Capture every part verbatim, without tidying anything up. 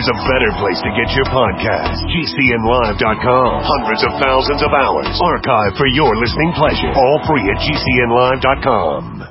there's a better place to get your podcast. G C N live dot com. Hundreds of thousands of hours archived for your listening pleasure. All free at G C N live dot com.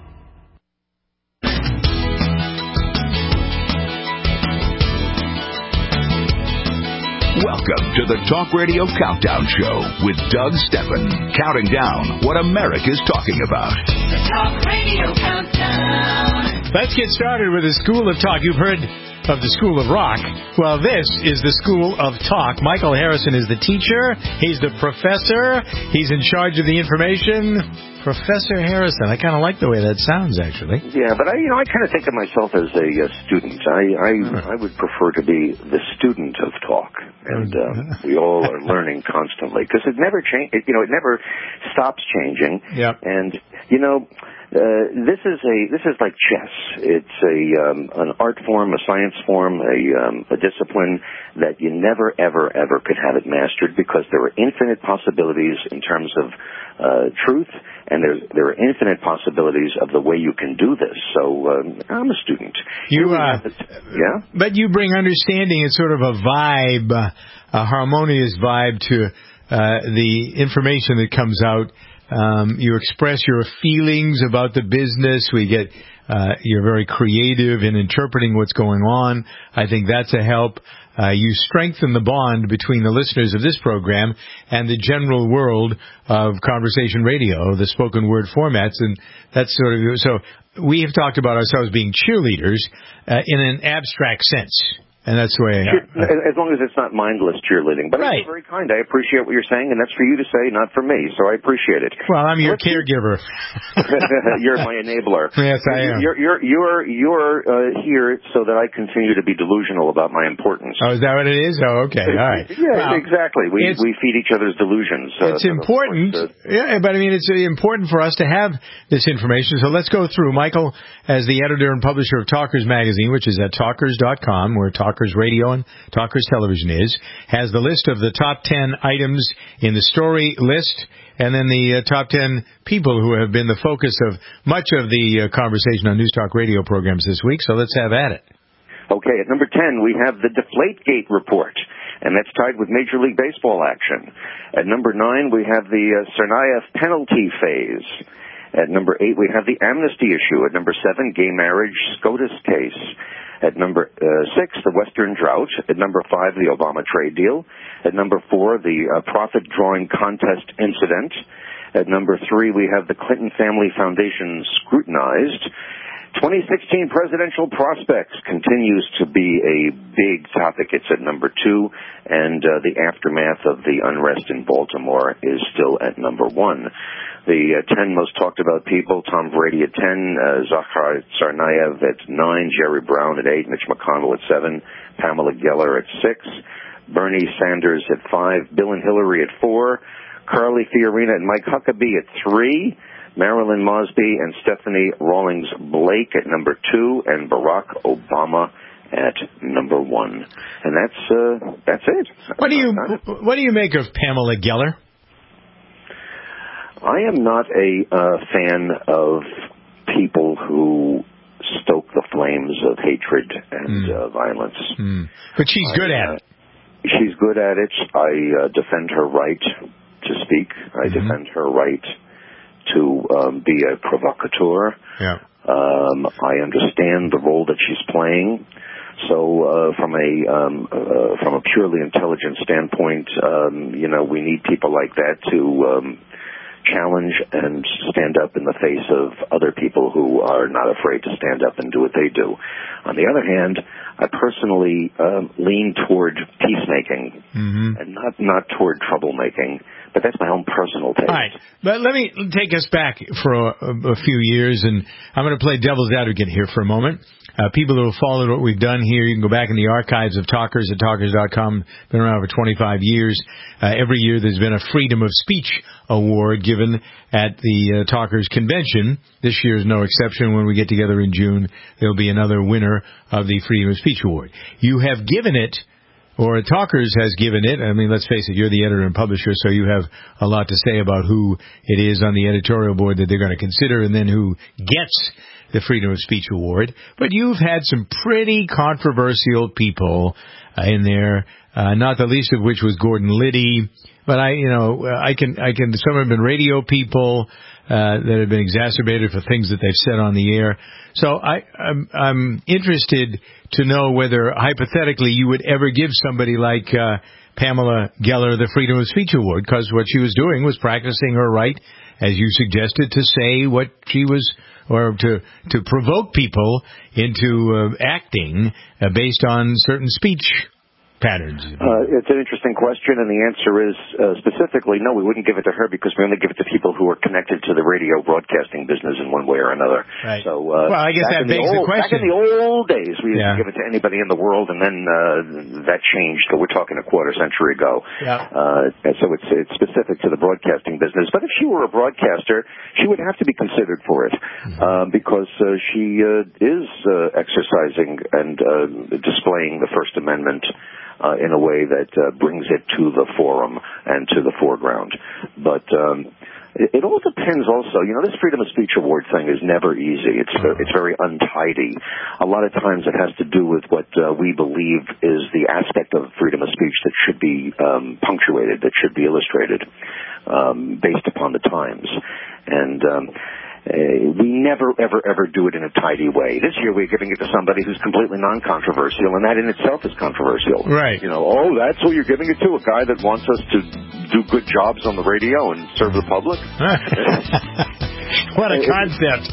Welcome to the Talk Radio Countdown Show with Doug Steffen, counting down what America's talking about. The Talk Radio Countdown. Let's get started with the School of Talk. You've heard of the School of Rock. Well, this is the School of Talk. Michael Harrison is the teacher. He's the professor. He's in charge of the information. Professor Harrison. I kind of like the way that sounds, actually. Yeah, but I, you know, I kind of think of myself as a uh, student. I, I, right. I would prefer to be the student of talk, and uh, we all are learning constantly because it never change. You know, it never stops changing. Yep. And you know, uh, this is a this is like chess. It's a um, an art form, a science form, a um, a discipline that you never, ever, ever could have it mastered because there are infinite possibilities in terms of uh, truth. And there, there are infinite possibilities of the way you can do this. So um, I'm a student. You, uh, yeah, but you bring understanding and sort of a vibe, uh, a harmonious vibe to uh, the information that comes out. Um, you express your feelings about the business. We get uh, you're very creative in interpreting what's going on. I think that's a help. Uh, you strengthen the bond between the listeners of this program and the general world of conversation radio, the spoken word formats, and that's sort of so. We have talked about ourselves being cheerleaders uh, in an abstract sense. And that's the way... Uh, as long as it's not mindless cheerleading. But right. It's very kind. I appreciate what you're saying, and that's for you to say, not for me. So I appreciate it. Well, I'm your Let's caregiver. You're my enabler. Yes, I am. You're you're you're, you're uh, here so that I continue to be delusional about my importance. Oh, is that what it is? Oh, okay. All right. Yeah, well, exactly. We we feed each other's delusions. Uh, it's important. Course, uh, yeah, but I mean, it's important for us to have this information. So let's go through. Michael, as the editor and publisher of Talkers Magazine, which is at talkers dot com, where Talkers Radio and Talkers Television is, has the list of the top ten items in the story list, and then the uh, top ten people who have been the focus of much of the uh, conversation on News Talk Radio programs this week. So let's have at it. Okay, at number ten, we have the Deflategate report, and that's tied with Major League Baseball action. At number nine, we have the uh, Tsarnaev penalty phase. At number eight, we have the amnesty issue. At number seven, gay marriage SCOTUS case. At number uh, six, the Western drought. At number five, the Obama trade deal. At number four, the uh, profit drawing contest incident. At number three, we have the Clinton Family Foundation scrutinized. twenty sixteen presidential prospects continues to be a big topic. It's at number two, and uh, the aftermath of the unrest in Baltimore is still at number one. The uh, ten most talked about people: Tom Brady at ten, uh, Zakhar Tsarnaev at nine, Jerry Brown at eight, Mitch McConnell at seven, Pamela Geller at six, Bernie Sanders at five, Bill and Hillary at four, Carly Fiorina and Mike Huckabee at three, Marilyn Mosby and Stephanie Rawlings Blake at number two, and Barack Obama at number one. And that's uh, that's it. What do you what do you make of Pamela Geller? I am not a uh, fan of people who stoke the flames of hatred and mm. uh, violence. Mm. But she's good I, at uh, it. She's good at it. I uh, defend her right to speak. I mm-hmm. defend her right to um, be a provocateur. Yeah. Um, I understand the role that she's playing. So, uh, from a um, uh, from a purely intelligent standpoint, um, you know, we need people like that to um, challenge and stand up in the face of other people who are not afraid to stand up and do what they do. On the other hand, I personally um, lean toward peacemaking mm-hmm. and not not toward troublemaking. But that's my own personal taste. All right. But let me take us back for a, a few years, and I'm going to play devil's advocate here for a moment. Uh, people who have followed what we've done here, you can go back in the archives of Talkers at talkers dot com. Been around for twenty-five years. Uh, every year there's been a Freedom of Speech Award given at the uh, Talkers Convention. This year is no exception. When we get together in June, there'll be another winner of the Freedom of Speech Award. You have given it or Talkers has given it. I mean, let's face it, you're the editor and publisher, so you have a lot to say about who it is on the editorial board that they're going to consider and then who gets the Freedom of Speech Award. But you've had some pretty controversial people uh, in there, uh, not the least of which was Gordon Liddy. But I, you know, I can, I can, some have been radio people uh, that have been exacerbated for things that they've said on the air. So I, I'm, I'm interested to know whether, hypothetically, you would ever give somebody like uh, Pamela Geller the Freedom of Speech Award, because what she was doing was practicing her right, as you suggested, to say what she was, or to to provoke people into uh, acting uh, based on certain speech patterns. Uh, it's an interesting question, and the answer is uh, specifically, no, we wouldn't give it to her because we only give it to people who are connected to the radio broadcasting business in one way or another. Right. So, uh, well, I guess that begs the, old, the question. Back in the old days, we yeah. used to give it to anybody in the world, and then uh, that changed. So we're talking a quarter century ago. Yeah. Uh, so it's it's specific to the broadcasting business. But if she were a broadcaster, she would have to be considered for it mm-hmm. uh, because uh, she uh, is uh, exercising and uh, displaying the First Amendment Uh, in a way that uh, brings it to the forum and to the foreground. But um, it, it all depends also. You know, this Freedom of Speech Award thing is never easy. It's uh, it's very untidy. A lot of times it has to do with what uh, we believe is the aspect of freedom of speech that should be um, punctuated, that should be illustrated um, based upon the times. And um Uh, we never, ever, ever do it in a tidy way. This year we're giving it to somebody who's completely non-controversial, and that in itself is controversial. Right. You know, oh, that's who you're giving it to, a guy that wants us to do good jobs on the radio and serve the public? What a concept.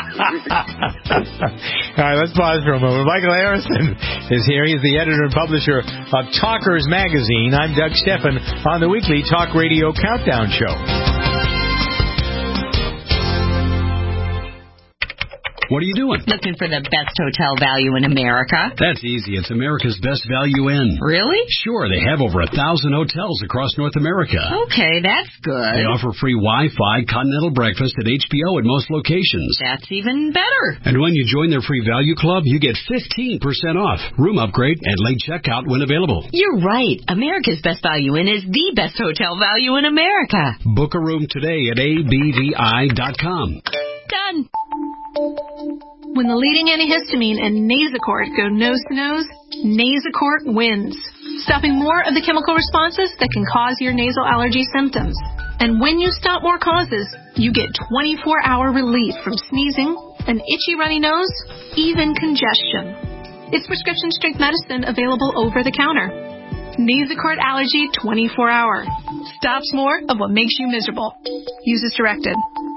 All right, let's pause for a moment. Michael Harrison is here. He's the editor and publisher of Talkers Magazine. I'm Doug Stephan on the weekly Talk Radio Countdown Show. What are you doing? Looking for the best hotel value in America. That's easy. It's America's Best Value Inn. Really? Sure. They have over a thousand hotels across North America. Okay, that's good. They offer free Wi-Fi, continental breakfast, and H B O at most locations. That's even better. And when you join their free value club, you get fifteen percent off, room upgrade, and late checkout when available. You're right. America's Best Value Inn is the best hotel value in America. Book a room today at A B V I dot com. Done. When the leading antihistamine and Nasacort go nose-to-nose, Nasacort wins, stopping more of the chemical responses that can cause your nasal allergy symptoms. And when you stop more causes, you get twenty-four hour relief from sneezing, an itchy runny nose, even congestion. It's prescription-strength medicine available over the counter. Nasacort Allergy twenty-four hour. Stops more of what makes you miserable. Use as directed.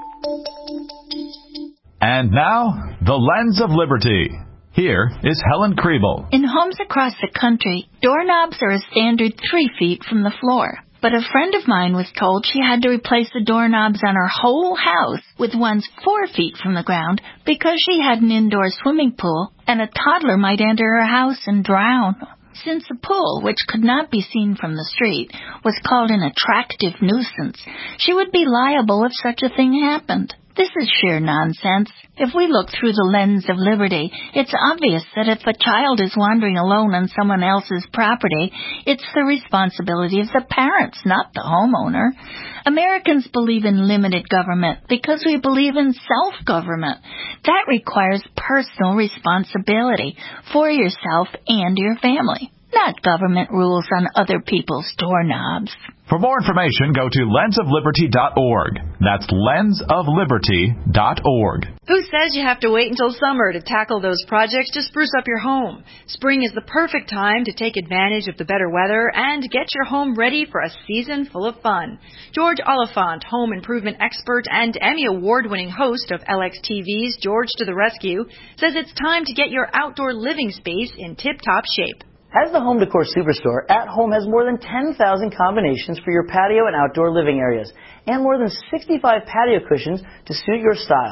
And now, the Lens of Liberty. Here is Helen Kriebel. In homes across the country, doorknobs are a standard three feet from the floor. But a friend of mine was told she had to replace the doorknobs on her whole house with ones four feet from the ground because she had an indoor swimming pool and a toddler might enter her house and drown. Since the pool, which could not be seen from the street, was called an attractive nuisance, she would be liable if such a thing happened. This is sheer nonsense. If we look through the lens of liberty, it's obvious that if a child is wandering alone on someone else's property, it's the responsibility of the parents, not the homeowner. Americans believe in limited government because we believe in self-government. That requires personal responsibility for yourself and your family, not government rules on other people's doorknobs. For more information, go to lens of liberty dot org. That's lens of liberty dot org. Who says you have to wait until summer to tackle those projects to spruce up your home? Spring is the perfect time to take advantage of the better weather and get your home ready for a season full of fun. George Oliphant, home improvement expert and Emmy Award-winning host of L X T V's George to the Rescue, says it's time to get your outdoor living space in tip-top shape. As the home decor superstore, At Home has more than ten thousand combinations for your patio and outdoor living areas, and more than sixty-five patio cushions to suit your style.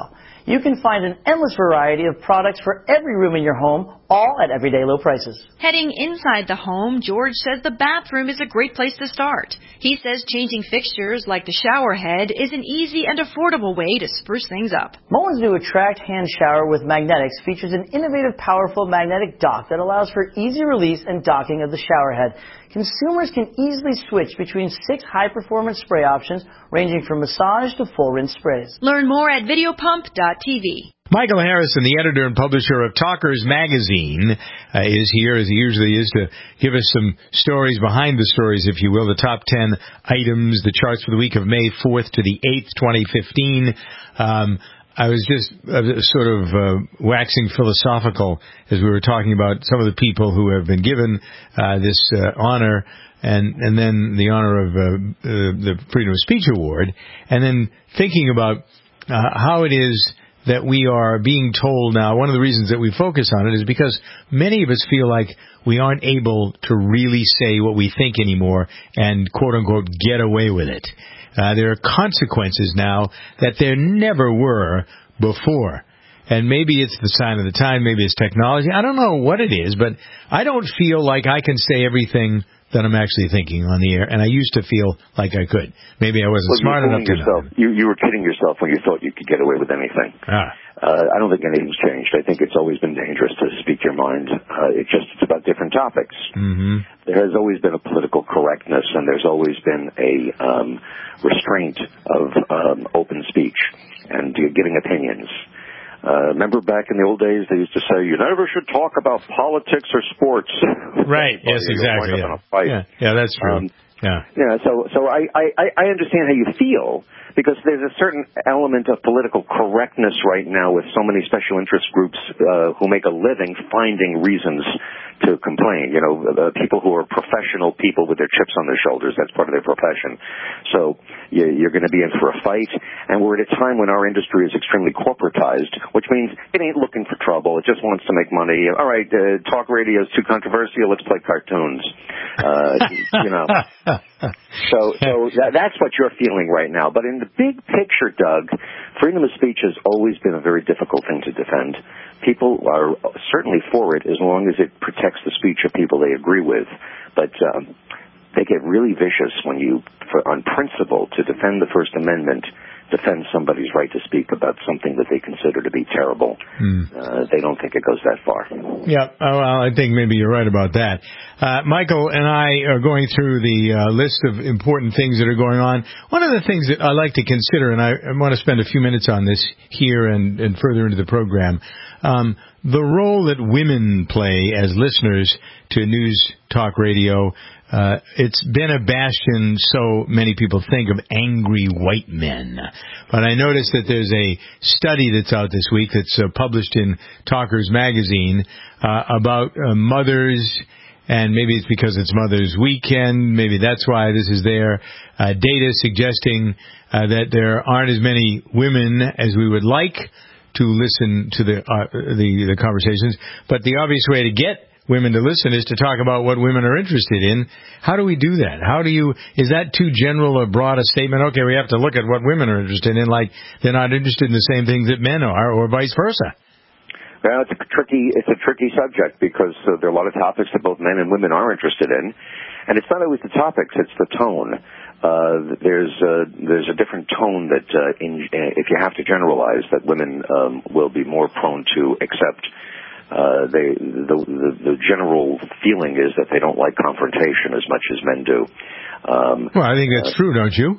You can find an endless variety of products for every room in your home, all at everyday low prices. Heading inside the home, George says the bathroom is a great place to start. He says changing fixtures like the shower head is an easy and affordable way to spruce things up. Moen's new Attract hand shower with magnetics features an innovative, powerful magnetic dock that allows for easy release and docking of the shower head. Consumers can easily switch between six high-performance spray options, ranging from massage to full rinse sprays. Learn more at videopump dot t v. Michael Harrison, the editor and publisher of Talkers Magazine, uh, is here, as he usually is, to give us some stories behind the stories, if you will, the top ten items, the charts for the week of May fourth to the eighth, twenty fifteen. Um, I was just uh, sort of uh, waxing philosophical as we were talking about some of the people who have been given uh, this uh, honor, and and then the honor of uh, uh, the Freedom of Speech Award, and then thinking about uh, how it is that we are being told now. One of the reasons that we focus on it is because many of us feel like we aren't able to really say what we think anymore and, quote-unquote, get away with it. Uh, there are consequences now that there never were before. And maybe it's the sign of the time, maybe it's technology. I don't know what it is, but I don't feel like I can say everything that I'm actually thinking on the air, and I used to feel like I could. Maybe I wasn't well, smart enough to yourself. know. You, you were kidding yourself when you thought you could get away with anything. Ah. Uh, I don't think anything's changed. I think it's always been dangerous to speak your mind. Uh, it's just it's about different topics. Mm-hmm. There has always been a political correctness, and there's always been a um, restraint of um, open speech and uh, giving opinions. Uh, remember back in the old days, they used to say, you never should talk about politics or sports. Right, yes, exactly. Yeah. yeah, yeah, that's true. Um, yeah, yeah. So, so I, I, I understand how you feel, because there's a certain element of political correctness right now with so many special interest groups uh, who make a living finding reasons to complain. You know, uh, people who are professional people with their chips on their shoulders, that's part of their profession. So you, you're going to be in for a fight, and we're at a time when our industry is extremely corporatized, which means it ain't looking for trouble. It just wants to make money. All right, uh, talk radio is too controversial. Let's play cartoons. Uh, you know. So, so that, that's what you're feeling right now. But in the big picture, Doug, freedom of speech has always been a very difficult thing to defend. People are certainly for it as long as it protects the speech of people they agree with. But um, they get really vicious when you, for, on principle, to defend the First Amendment, defend somebody's right to speak about something that they consider to be terrible. Mm. Uh, they don't think it goes that far. Yeah, oh, well, I think maybe you're right about that. Uh, Michael and I are going through the uh, list of important things that are going on. One of the things that I like to consider, and I, I want to spend a few minutes on this here and, and further into the program, um, the role that women play as listeners to news talk radio. Uh, it's been a bastion, so many people think, of angry white men. But I noticed that there's a study that's out this week that's uh, published in Talkers Magazine uh, about uh, mothers, and maybe it's because it's Mother's Weekend, maybe that's why this is there, uh, data suggesting uh, that there aren't as many women as we would like to listen to the, uh, the the conversations, but the obvious way to get women to listen is to talk about what women are interested in. How do we do that? How do you, is that too general or broad a statement? Okay, we have to look at what women are interested in, like they're not interested in the same things that men are, or vice versa. Well, it's a tricky, it's a tricky subject, because uh, there are a lot of topics that both men and women are interested in, and it's not always the topics, it's the tone. Uh, there's uh, there's a different tone that, uh, in, uh, if you have to generalize, that women um, will be more prone to accept. Uh, they, the, the, the general feeling is that they don't like confrontation as much as men do. Um, well, I think that's uh, true, don't you?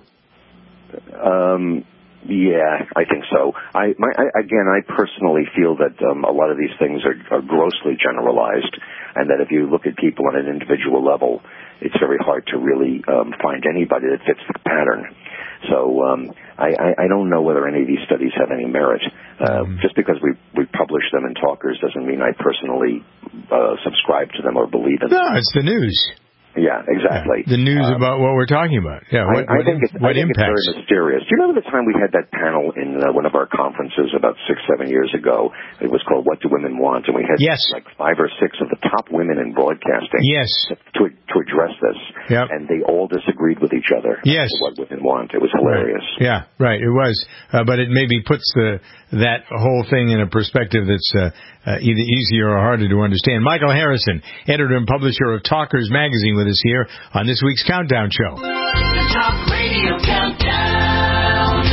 Um, yeah, I think so. I, my, I, again, I personally feel that um, a lot of these things are, are grossly generalized, and that if you look at people on an individual level, it's very hard to really um, find anybody that fits the pattern. So um, I, I, I don't know whether any of these studies have any merit. Uh, mm. Just because we, we publish them in Talkers doesn't mean I personally uh, subscribe to them or believe in them. No, it's the news. Yeah, exactly. Yeah, the news um, about what we're talking about. Yeah, what, I, I what, think, it's, what I think impacts? It's very mysterious. Do you remember the time we had that panel in uh, one of our conferences about six, seven years ago? It was called "What Do Women Want?" and we had yes. like five or six of the top women in broadcasting. Yes. To, to to address this. Yep. And they all disagreed with each other. Yes. What women want. It was hilarious. Right. Yeah, right. It was. Uh, but it maybe puts the that whole thing in a perspective that's uh, uh, either easier or harder to understand. Michael Harrison, editor and publisher of Talkers Magazine, with us here on this week's Countdown Show. The Talk Radio Countdown.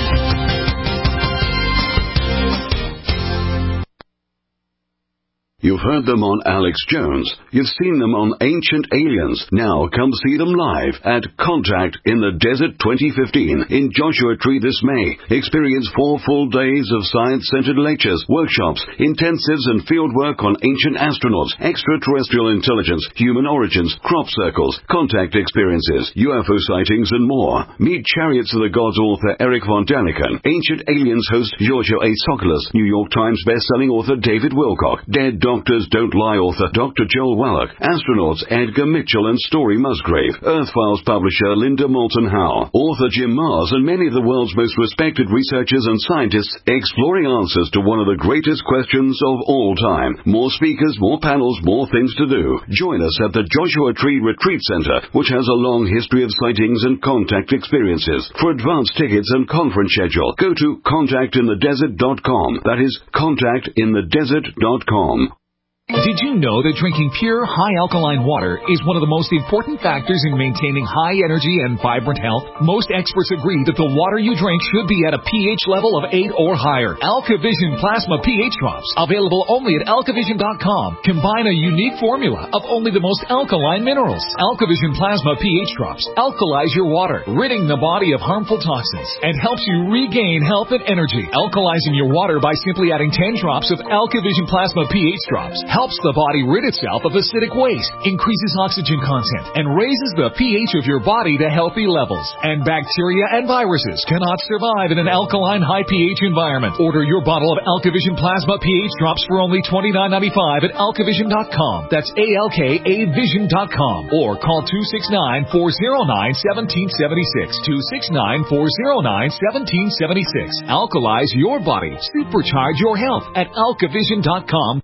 You've heard them on Alex Jones. You've seen them on Ancient Aliens. Now come see them live at Contact in the Desert twenty fifteen in Joshua Tree this May. Experience four full days of science-centered lectures, workshops, intensives, and field work on ancient astronauts, extraterrestrial intelligence, human origins, crop circles, contact experiences, U F O sightings, and more. Meet Chariots of the Gods author Eric von Daniken, Ancient Aliens host Giorgio A. Tsoukalos, New York Times best-selling author David Wilcock, Dead Doctors Don't Lie author Doctor Joel Wallach, astronauts Edgar Mitchell and Story Musgrave, Earth Files publisher Linda Moulton Howe, author Jim Mars, and many of the world's most respected researchers and scientists exploring answers to one of the greatest questions of all time. More speakers, more panels, more things to do. Join us at the Joshua Tree Retreat Center, which has a long history of sightings and contact experiences. For advance tickets and conference schedule, go to contact in the desert dot com. That is contact in the desert dot com. Did you know that drinking pure, high-alkaline water is one of the most important factors in maintaining high energy and vibrant health? Most experts agree that the water you drink should be at a pH level of eight or higher. AlkaVision Plasma pH Drops, available only at alkavision dot com, combine a unique formula of only the most alkaline minerals. AlkaVision Plasma pH Drops alkalize your water, ridding the body of harmful toxins, and helps you regain health and energy. Alkalizing your water by simply adding ten drops of AlkaVision Plasma pH Drops helps the body rid itself of acidic waste, increases oxygen content, and raises the pH of your body to healthy levels. And bacteria and viruses cannot survive in an alkaline high pH environment. Order your bottle of AlkaVision Plasma pH Drops for only twenty-nine ninety-five at alkavision dot com. That's A L K A vision dot com. Or call two six nine, four oh nine, one seven seven six. two six nine, four oh nine, one seven seven six. Alkalize your body. Supercharge your health at alkavision dot com.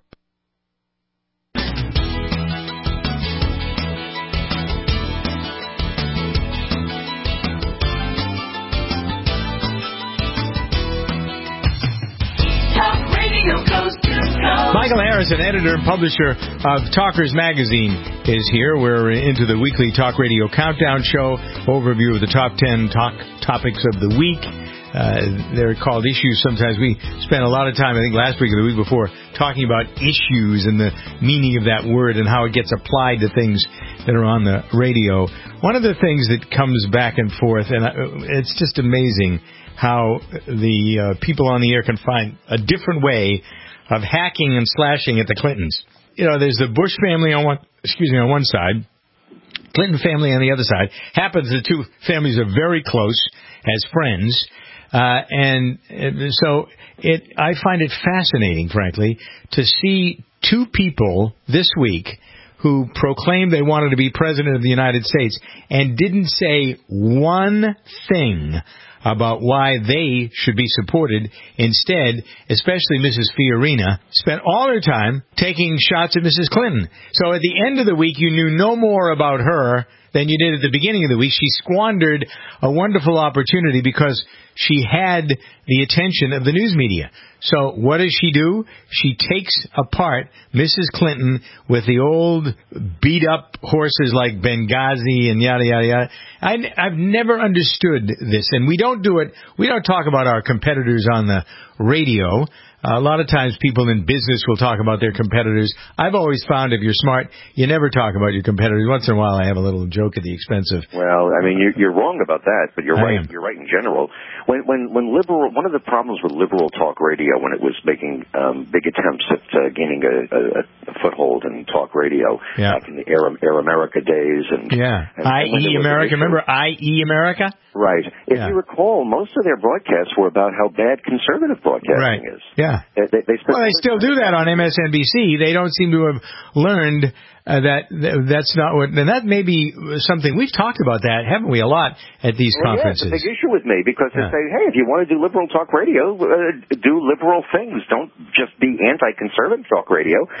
Michael Harrison, editor and publisher of Talkers Magazine, is here. We're into the weekly Talk Radio Countdown Show, overview of the top ten talk topics of the week. Uh, they're called issues sometimes. We spent a lot of time, I think last week or the week before, talking about issues and the meaning of that word and how it gets applied to things that are on the radio. One of the things that comes back and forth, and it's just amazing how the uh, people on the air can find a different way of hacking and slashing at the Clintons. You know, there's the Bush family on one, excuse me, on one side, Clinton family on the other side. Happens the two families are very close as friends, uh, and, and so it. I find it fascinating, frankly, to see two people this week who proclaimed they wanted to be president of the United States and didn't say one thing about why they should be supported. Instead, especially Missus Fiorina, spent all her time taking shots at Missus Clinton. So at the end of the week, you knew no more about her than you did at the beginning of the week. She squandered a wonderful opportunity because she had the attention of the news media. So what does she do? She takes apart Missus Clinton with the old beat-up horses like Benghazi and yada, yada, yada. I, I've never understood this, and we don't do it. We don't talk about our competitors on the radio. Uh, a lot of times people in business will talk about their competitors. I've always found if you're smart, you never talk about your competitors. Once in a while I have a little joke at the expense of... Well, I mean, you're, you're wrong about that, but you're I right. am. You're right in general. When, when, when liberal, one of the problems with liberal talk radio when it was making um, big attempts at uh, gaining a, a, a foothold in talk radio yeah. back in the Air, Air America days. And, yeah, and, I E America. Remember I E America? Right. If yeah. you recall, most of their broadcasts were about how bad conservative broadcasting right. is. Yeah. They, they, they well, they still do that on M S N B C. They don't seem to have learned uh, that that's not what... And that may be something... We've talked about that, haven't we, a lot at these well, conferences. Yeah, it's a big issue with me because yeah. they say, hey, if you want to do liberal talk radio, uh, do liberal things. Don't just be anti-conservative talk radio. Yeah.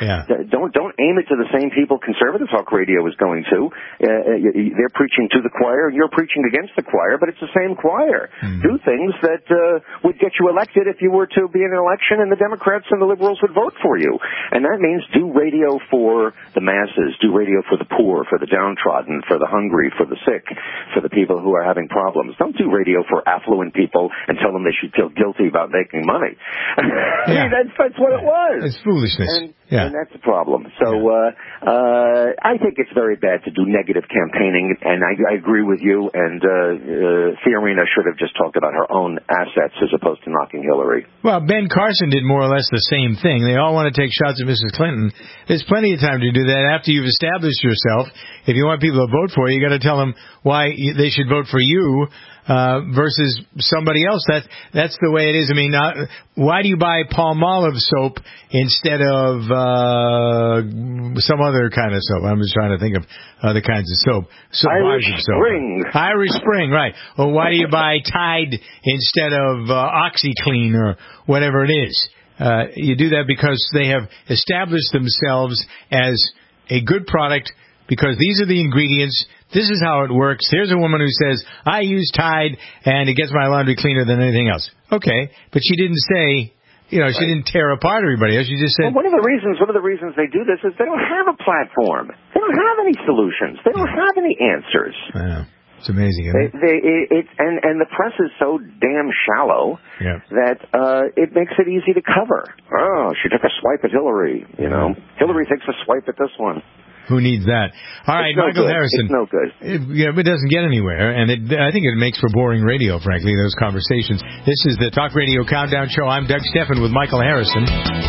don't don't aim it to the same people conservative talk radio is going to. Uh, they're preaching to the choir, and you're preaching against the choir, but it's the same choir. Mm. Do things that uh, would get you elected if you were to be in an election, and the Democrats and the liberals would vote for you. And that means do radio for the masses, do radio for the poor, for the downtrodden, for the hungry, for the sick, for the people who are having problems. Don't do radio for affluent people and tell them they should feel guilty about making money. I Yeah. mean, that's, that's what it was. It's foolishness. And, yeah. and that's the problem. So uh, uh, I think it's very bad to do negative campaigning, and I, I agree with you. And uh, uh, Fiorina should have just talked about her own assets as opposed to knocking Hillary. Well, Ben Carson did more or less the same thing. They all want to take shots at Missus Clinton. There's plenty of time to do that after you've established yourself. If you want people to vote for you, you got to tell them why they should vote for you. Uh, versus somebody else. That, that's the way it is. I mean, uh, why do you buy Palmolive soap instead of uh, some other kind of soap? I'm just trying to think of other kinds of soap. So, Irish bars of soap. Spring. Irish Spring, right. Or why do you buy Tide instead of uh, OxyClean or whatever it is? Uh, you do that because they have established themselves as a good product because these are the ingredients. This is how it works. Here's a woman who says, I use Tide, and it gets my laundry cleaner than anything else. Okay, but she didn't say, you know, she right. didn't tear apart everybody else. She just said... Well, one of the reasons, one of the reasons they do this is they don't have a platform. They don't have any solutions. They don't have any answers. I know. It's amazing, isn't they, it? they, it, it and, and the press is so damn shallow yeah. that uh, it makes it easy to cover. Oh, she took a swipe at Hillary, you know. Hillary takes a swipe at this one. Who needs that? All right, no Michael good. Harrison. It's no good. It, yeah, it doesn't get anywhere, and it, I think it makes for boring radio, frankly, those conversations. This is the Talk Radio Countdown Show. I'm Doug Steffen with Michael Harrison.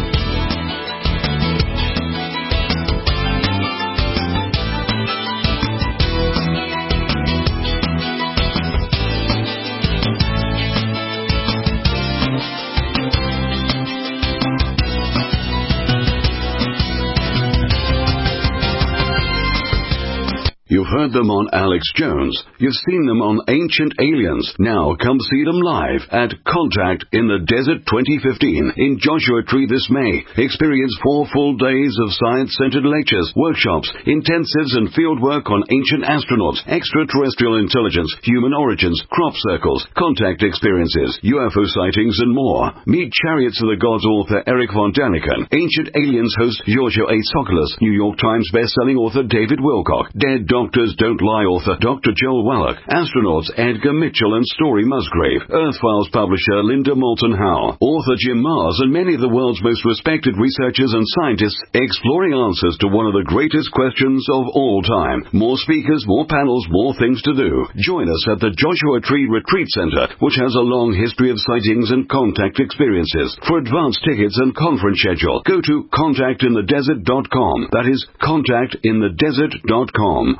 You've heard them on Alex Jones. You've seen them on Ancient Aliens. Now come see them live at Contact in the Desert twenty fifteen in Joshua Tree this May. Experience four full days of science-centered lectures, workshops, intensives, and fieldwork on ancient astronauts, extraterrestrial intelligence, human origins, crop circles, contact experiences, U F O sightings, and more. Meet Chariots of the Gods author Eric von Daniken, Ancient Aliens host Giorgio A. Tsoukalos, New York Times best-selling author David Wilcock, Dead Doctors Don't Lie author Doctor Joel Wallach, astronauts Edgar Mitchell and Story Musgrave, Earth Files publisher Linda Moulton Howe, author Jim Mars, and many of the world's most respected researchers and scientists exploring answers to one of the greatest questions of all time. More speakers, more panels, more things to do. Join us at the Joshua Tree Retreat Center, which has a long history of sightings and contact experiences. For advance tickets and conference schedule, go to contact in the desert dot com. That is contact in the desert dot com.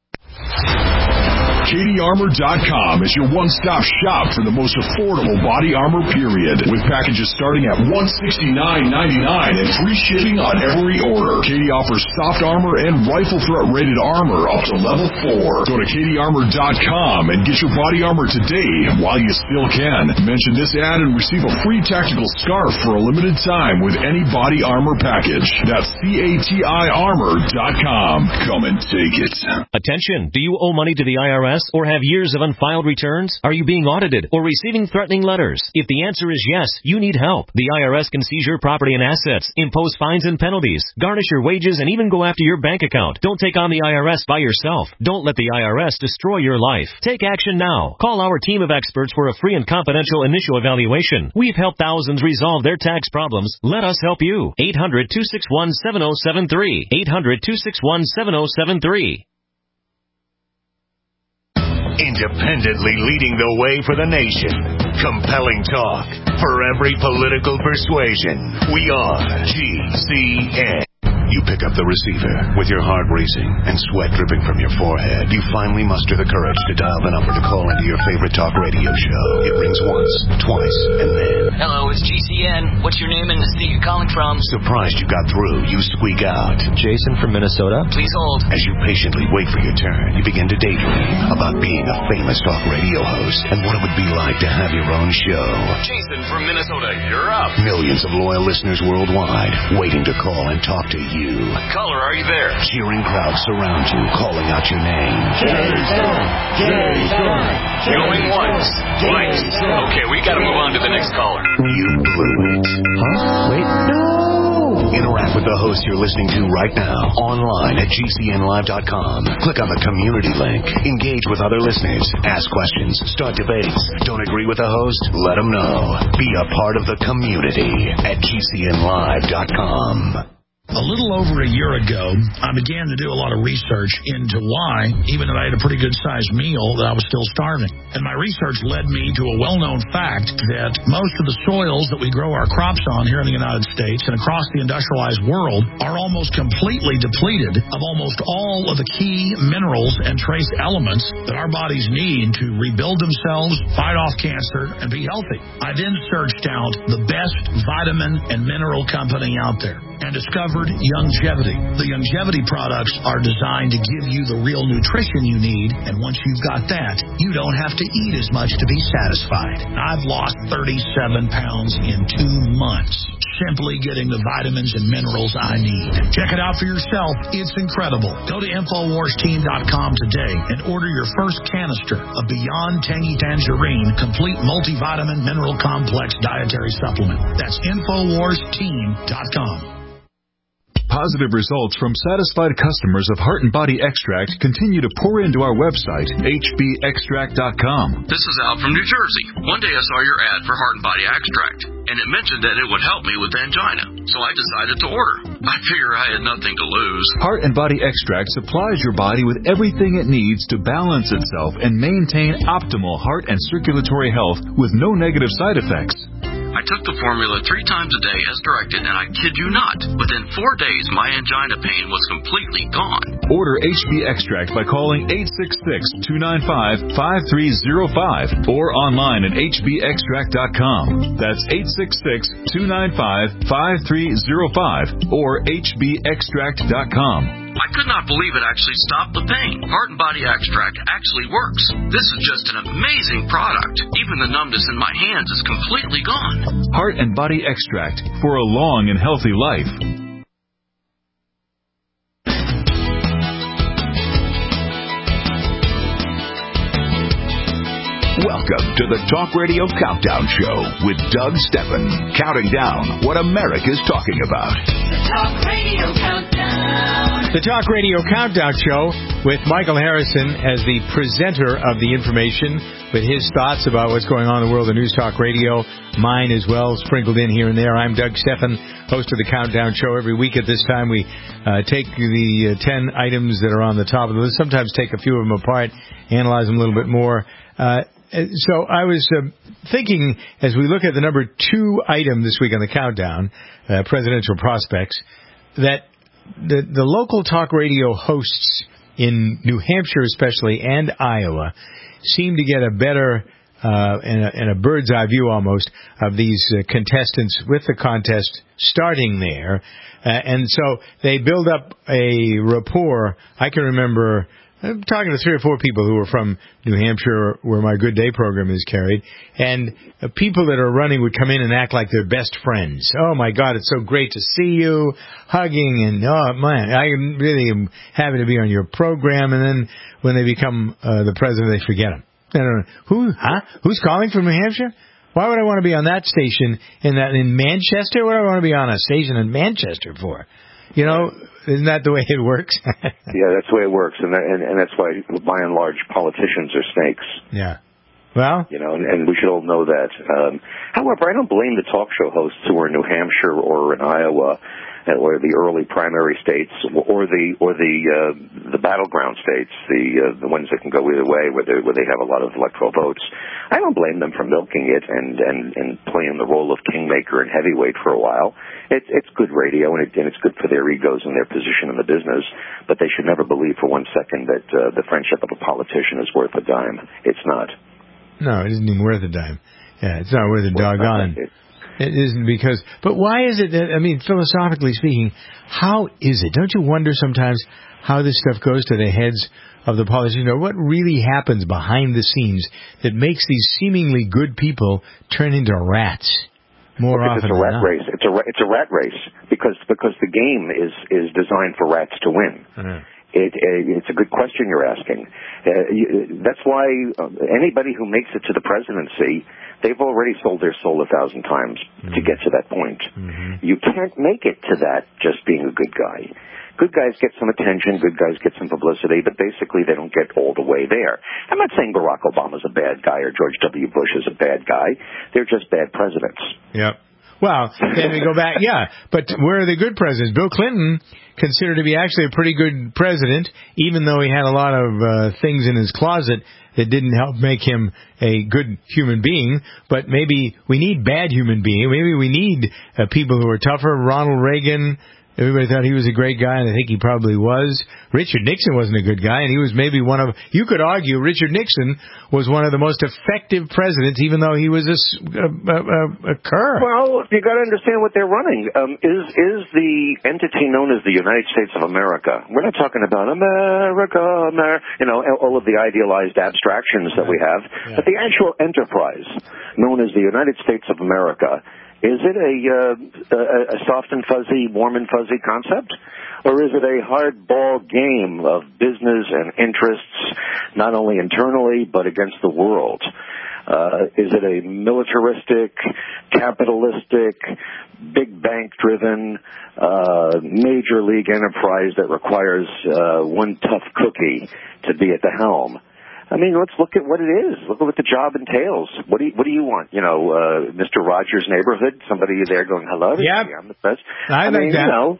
Katie Armor dot com is your one-stop shop for the most affordable body armor period, with packages starting at one hundred sixty-nine ninety-nine and free shipping on every order. Katie offers soft armor and rifle threat rated armor up to level four. Go to Katie Armor dot com and get your body armor today while you still can. Mention this ad and receive a free tactical scarf for a limited time with any body armor package. That's C A T I Armor dot com. Come and take it. Attention, do you owe money to the I R S or have years of unfiled returns? Are you being audited or receiving threatening letters? If the answer is yes, you need help. The I R S can seize your property and assets, impose fines and penalties, garnish your wages, and even go after your bank account. Don't take on the I R S by yourself. Don't let the I R S destroy your life. Take action now. Call our team of experts for a free and confidential initial evaluation. We've helped thousands resolve their tax problems. Let us help you. eight hundred two six one seven zero seven three. eight hundred two six one seven zero seven three. Independently leading the way for the nation. Compelling talk for every political persuasion. We are G C N. You pick up the receiver with your heart racing and sweat dripping from your forehead. You finally muster the courage to dial the number to call into your favorite talk radio show. It rings once, twice, and then... Hello, it's G C N. What's your name and the state you're calling from? Surprised you got through, you squeak out. Jason from Minnesota. Please hold. As you patiently wait for your turn, you begin to daydream about being a famous talk radio host and what it would be like to have your own show. Jason from Minnesota, you're up. Millions of loyal listeners worldwide waiting to call and talk to you. you. Caller, are you there? Cheering crowds surround you, calling out your name. Jason! Jason! Going once, twice. Okay, we gotta move on to the next caller. You blew it. Huh? Wait, no! Interact with the host you're listening to right now online at G C N live dot com. Click on the community link. Engage with other listeners. Ask questions. Start debates. Don't agree with the host? Let them know. Be a part of the community at G C N live dot com. A little over a year ago, I began to do a lot of research into why, even though I had a pretty good-sized meal, that I was still starving. And my research led me to a well-known fact that most of the soils that we grow our crops on here in the United States and across the industrialized world are almost completely depleted of almost all of the key minerals and trace elements that our bodies need to rebuild themselves, fight off cancer, and be healthy. I then searched out the best vitamin and mineral company out there and discovered Youngevity. The Youngevity products are designed to give you the real nutrition you need, and once you've got that, you don't have to eat as much to be satisfied. I've lost thirty-seven pounds in two months, simply getting the vitamins and minerals I need. Check it out for yourself. It's incredible. Go to Infowars Team dot com today and order your first canister of Beyond Tangy Tangerine Complete Multivitamin Mineral Complex Dietary Supplement. That's Infowars Team dot com. Positive results from satisfied customers of Heart and Body Extract continue to pour into our website, H B extract dot com. This is Al from New Jersey. One day I saw your ad for Heart and Body Extract, and it mentioned that it would help me with angina, so I decided to order. I figure I had nothing to lose. Heart and Body Extract supplies your body with everything it needs to balance itself and maintain optimal heart and circulatory health with no negative side effects. I took the formula three times a day as directed, and I kid you not, within four days my angina pain was completely gone. Order H B Extract by calling eight six six, two nine five, five three zero five or online at H B extract dot com. That's eight six six, two nine five, five three zero five or H B extract dot com. I could not believe it actually stopped the pain. Heart and Body Extract actually works. This is just an amazing product. Even the numbness in my hands is completely gone. Heart and Body Extract for a long and healthy life. Welcome to the Talk Radio Countdown Show with Doug Steffen, counting down what America's talking about. The Talk Radio Countdown. The Talk Radio Countdown Show with Michael Harrison as the presenter of the information with his thoughts about what's going on in the world of News Talk Radio. Mine as well, sprinkled in here and there. I'm Doug Steffen, host of the Countdown Show. Every week at this time, we uh, take the uh, ten items that are on the top of the list, sometimes take a few of them apart, analyze them a little bit more. Uh, so I was uh, thinking, as we look at the number two item this week on the Countdown, uh, presidential prospects, that the, the local talk radio hosts in New Hampshire especially and Iowa seem to get a better uh, and, a, and a bird's eye view almost of these uh, contestants with the contest starting there. Uh, and so they build up a rapport. I can remember I'm talking to three or four people who are from New Hampshire, where my Good Day program is carried, and uh, people that are running would come in and act like they're best friends. Oh, my God, it's so great to see you, hugging, and, oh, man, I really am happy to be on your program. And then when they become uh, the president, they forget them. I don't know. Who, huh? Who's calling from New Hampshire? Why would I want to be on that station in that in Manchester? What do I want to be on a station in Manchester for? You know, isn't that the way it works? Yeah, that's the way it works, and, that, and and that's why, by and large, politicians are snakes. Yeah. Well, you know, and, and we should all know that. Um, however, I don't blame the talk show hosts who are in New Hampshire or in Iowa, or the early primary states, or the or the uh, the battleground states, the uh, the ones that can go either way, where they where they have a lot of electoral votes. I don't blame them for milking it and and, and playing the role of kingmaker and heavyweight for a while. It's it's good radio and, it, and it's good for their egos and their position in the business. But they should never believe for one second that uh, the friendship of a politician is worth a dime. It's not. No, it isn't even worth a dime. Yeah, it's not worth a doggone. It isn't because, but why is it that, I mean, philosophically speaking, how is it? Don't you wonder sometimes how this stuff goes to the heads of the politicians, or what really happens behind the scenes that makes these seemingly good people turn into rats? More because often it's a rat than not. race. It's a ra- it's a rat race because because the game is is designed for rats to win. Mm. It, it, it's a good question you're asking. Uh, you, that's why anybody who makes it to the presidency, they've already sold their soul a thousand times mm-hmm. to get to that point. Mm-hmm. You can't make it to that just being a good guy. Good guys get some attention, good guys get some publicity, but basically they don't get all the way there. I'm not saying Barack Obama's a bad guy or George W. Bush is a bad guy. They're just bad presidents. Yep. Well, then we go back, yeah, but where are the good presidents? Bill Clinton, considered to be actually a pretty good president, even though he had a lot of uh, things in his closet that didn't help make him a good human being. But maybe we need bad human beings. Maybe we need uh, people who are tougher. Ronald Reagan, everybody thought he was a great guy, and I think he probably was. Richard Nixon wasn't a good guy, and he was maybe one of, you could argue Richard Nixon was one of the most effective presidents, even though he was a, a, a, a cur. Well, you got to understand what they're running. Um, is is the entity known as the United States of America? We're not talking about America, America, you know, all of the idealized abstractions that we have, yeah. But the actual enterprise known as the United States of America. Is it a, uh, a, a soft and fuzzy, warm and fuzzy concept? Or is it a hardball game of business and interests, not only internally, but against the world? Uh, is it a militaristic, capitalistic, big bank-driven, uh, major league enterprise that requires uh, one tough cookie to be at the helm? I mean, let's look at what it is. Look at what the job entails. What do you, what do you want? You know, uh, Mister Rogers' neighborhood? Somebody there going, hello? Yep. I'm the best. I, I like mean, that. You know.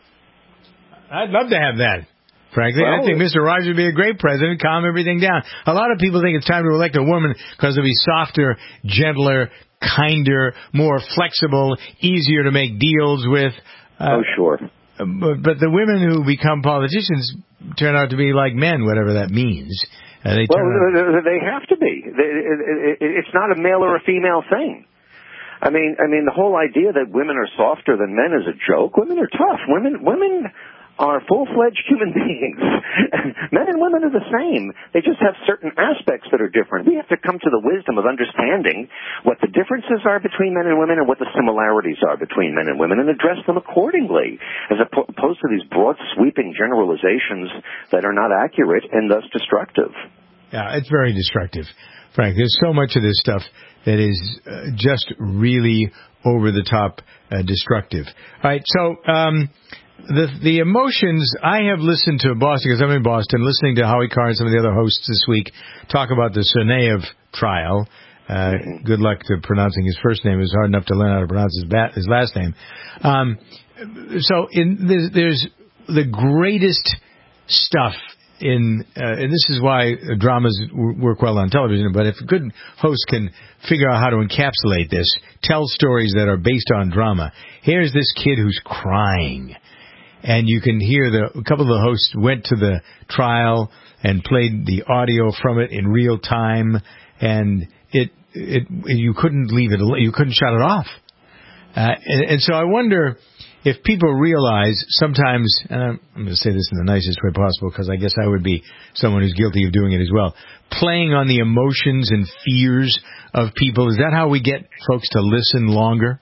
I'd love to have that, frankly. Well, I think Mister Rogers would be a great president, calm everything down. A lot of people think it's time to elect a woman because they'll be softer, gentler, kinder, more flexible, easier to make deals with. Uh, oh, sure. But, but the women who become politicians turn out to be like men, whatever that means. Uh, they well, out... they have to be. It's not a male or a female thing. I mean, I mean, the whole idea that women are softer than men is a joke. Women are tough. Women, women are full-fledged human beings. Men and women are the same. They just have certain aspects that are different. We have to come to the wisdom of understanding what the differences are between men and women and what the similarities are between men and women and address them accordingly, as opposed to these broad, sweeping generalizations that are not accurate and thus destructive. Yeah, it's very destructive, Frank. There's so much of this stuff that is uh, just really over-the-top uh, destructive. All right, so... Um, The the emotions, I have listened to Boston, because I'm in Boston, listening to Howie Carr and some of the other hosts this week talk about the Tsarnaev trial. Uh, good luck to pronouncing his first name. It's hard enough to learn how to pronounce his, ba- his last name. Um, so in there's, there's the greatest stuff in, uh, and this is why dramas work well on television, but if a good host can figure out how to encapsulate this, tell stories that are based on drama. Here's this kid who's crying. And you can hear the a couple of the hosts went to the trial and played the audio from it in real time, and it it you couldn't leave it you couldn't shut it off. Uh, and, and so I wonder if people realize sometimes, and I'm, I'm going to say this in the nicest way possible because I guess I would be someone who's guilty of doing it as well, playing on the emotions and fears of people. Is that how we get folks to listen longer?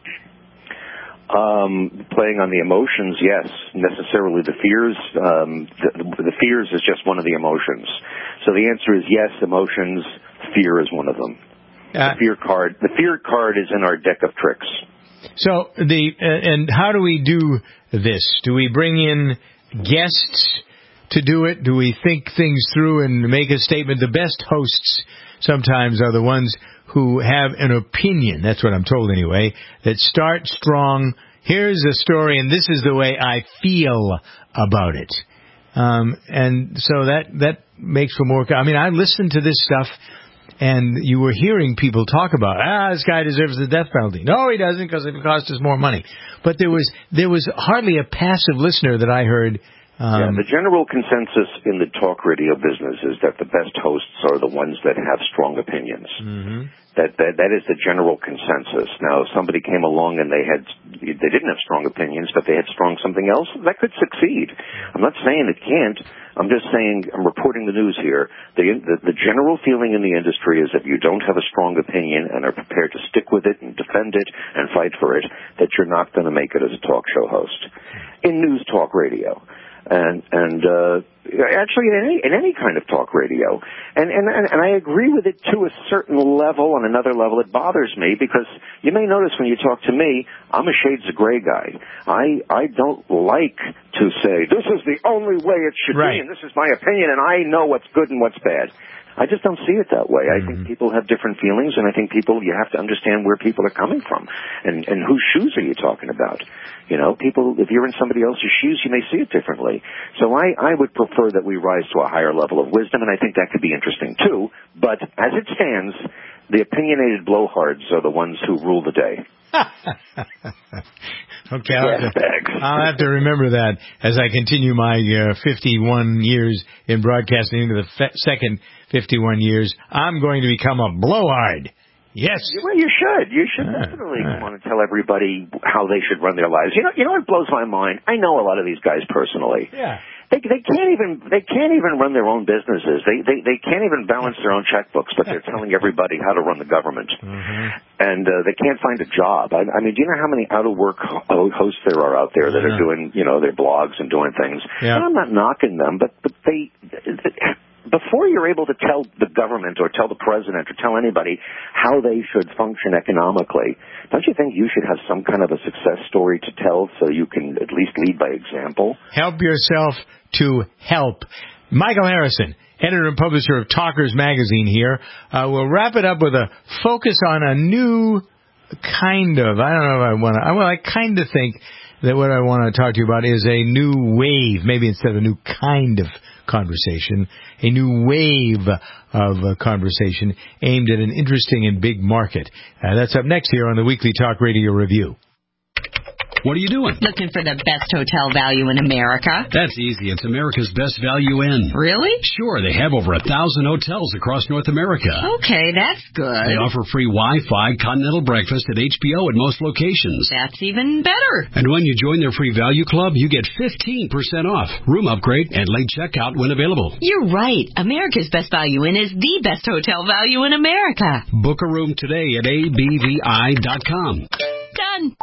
Um, playing on the emotions, yes. Necessarily the fears. Um, the, the fears is just one of the emotions. So the answer is yes, emotions. Fear is one of them. Uh, the fear card. The fear card is in our deck of tricks. So the uh, and how do we do this? Do we bring in guests to do it? Do we think things through and make a statement? The best hosts sometimes are the ones who have an opinion, that's what I'm told anyway, that start strong. Here's a story, and this is the way I feel about it. Um, and so that that makes for more... I mean, I listened to this stuff, and you were hearing people talk about, ah, this guy deserves the death penalty. No, he doesn't, because it cost us more money. But there was there was hardly a passive listener that I heard Um, yeah, the general consensus in the talk radio business is that the best hosts are the ones that have strong opinions. Mm-hmm. That, that that is the general consensus. Now, if somebody came along and they had they didn't have strong opinions, but they had strong something else, that could succeed. I'm not saying it can't. I'm just saying I'm reporting the news here. The, the the general feeling in the industry is if you don't have a strong opinion and are prepared to stick with it and defend it and fight for it, that you're not going to make it as a talk show host in news talk radio. And and uh, actually, in any in any kind of talk radio, and, and and I agree with it to a certain level. On another level, it bothers me because you may notice when you talk to me, I'm a shades of gray guy. I I don't like to say this is the only way it should right. be, and this is my opinion, and I know what's good and what's bad. I just don't see it that way. I Mm-hmm. think people have different feelings, and I think people, you have to understand where people are coming from, and and whose shoes are you talking about? You know, people, if you're in somebody else's shoes, you may see it differently. So I, I would prefer that we rise to a higher level of wisdom, and I think that could be interesting too. But as it stands, the opinionated blowhards are the ones who rule the day. Okay, I'll have, to, I'll have to remember that as I continue my uh, fifty-one years in broadcasting into the fe- second fifty-one years. I'm going to become a blowhard. Yes. Well, you should. You should uh, definitely uh, want to tell everybody how they should run their lives. You know, you know what blows my mind? I know a lot of these guys personally. Yeah. They they can't even they can't even run their own businesses. They they they can't even balance their own checkbooks, but they're telling everybody how to run the government. Mm-hmm. And uh, they can't find a job. I, I mean, do you know how many out of work ho- hosts there are out there that yeah. are doing, you know, their blogs and doing things? Yeah. And I'm not knocking them, but but they. they before you're able to tell the government or tell the president or tell anybody how they should function economically, don't you think you should have some kind of a success story to tell so you can at least lead by example? Help yourself to help. Michael Harrison, editor and publisher of Talkers Magazine here. Uh, we'll wrap it up with a focus on a new kind of, I don't know if I want to, well, I kind of think that what I want to talk to you about is a new wave, maybe instead of a new kind of conversation, a new wave of uh, conversation aimed at an interesting and big market. Uh, that's up next here on the Weekly Talk Radio Review. What are you doing? Looking for the best hotel value in America. That's easy. It's America's Best Value Inn. Really? Sure. They have over a thousand hotels across North America. Okay, that's good. They offer free Wi-Fi, continental breakfast at H B O at most locations. That's even better. And when you join their free value club, you get fifteen percent off, room upgrade, and late checkout when available. You're right. America's Best Value Inn is the best hotel value in America. Book a room today at A B V I dot com. Done.